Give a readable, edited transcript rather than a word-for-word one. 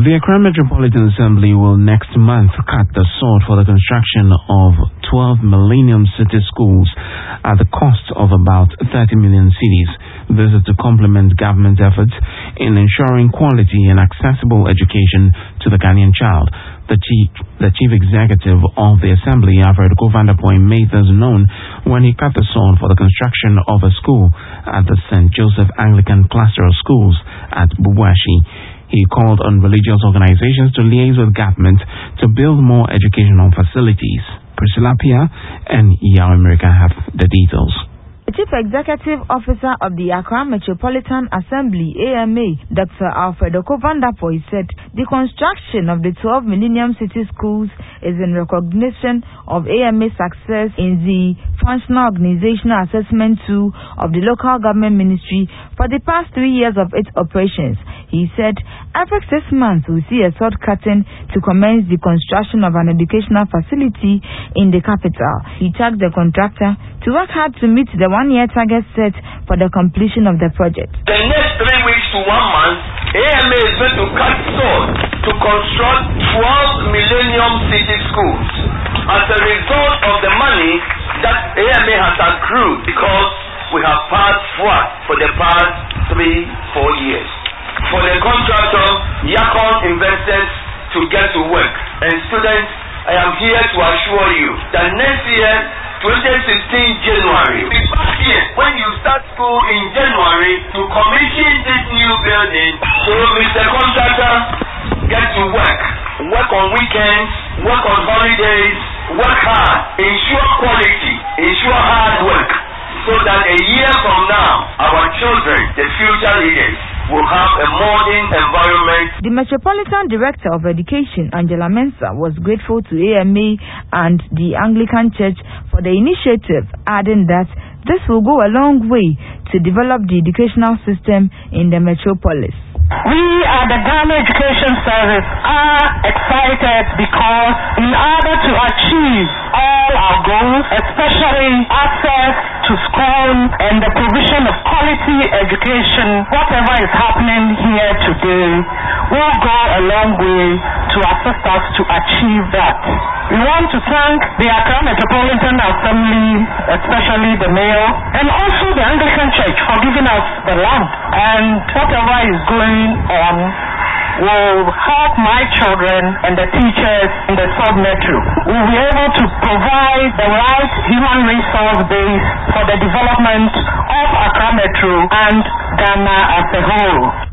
The Accra Metropolitan Assembly will next month cut the sword for the construction of 12 Millennium City schools at the cost of about 30 million cedis. This is to complement government's efforts in ensuring quality and accessible education to the Ghanaian child. The chief executive of the Assembly, Alfred Kovandapoy, made this known when he cut the sword for the construction of a school at the St. Joseph Anglican Cluster of Schools at Bubuashi. He called on religious organizations to liaise with government to build more educational facilities. Priscilla Pia and Yao America have the details. The Chief Executive Officer of the Accra Metropolitan Assembly, AMA, Dr. Alfred Kovandapoy, said the construction of the 12 Millennium City schools is in recognition of AMA's success in the Functional Organizational Assessment 2 of the Local Government Ministry for the past 3 years of its operations. He said every 6 months we'll see a sword cutting to commence the construction of an educational facility in the capital. He tasked the contractor to work hard to meet the 1-year target set for the completion of the project. The next 3 weeks to 1 month, AMA is going to cut sword to construct 12 Millennium City schools as a result of the money that AMA has accrued because we have passed FWAT for the past 3-4 years. For the contractor, Yakon invested to get to work. And students, I am here to assure you that next year, 2016 January, when you start school in January to commission this new building, so Mr. Contractor, get to work. Work on weekends, work on holidays, work hard, ensure quality, ensure hard work, so that a year from now, our children, the future leaders, will have a modern environment. The Metropolitan Director of Education, Angela Mensah, was grateful to AMA and the Anglican Church for the initiative, adding that this will go a long way to develop the educational system in the metropolis. We at the Ghana Education Service are excited because in order to achieve all our goals, especially access to school and the provision of quality education, whatever is happening here today will go a long way to assist us to achieve that. We want to thank the Accra Metropolitan Assembly, especially the mayor, and also the Anglican Church for giving us the land. And whatever is going on will help my children and the teachers in the South Metro. We will be able to provide the right human resource base for the development of Accra Metro and Ghana as a whole.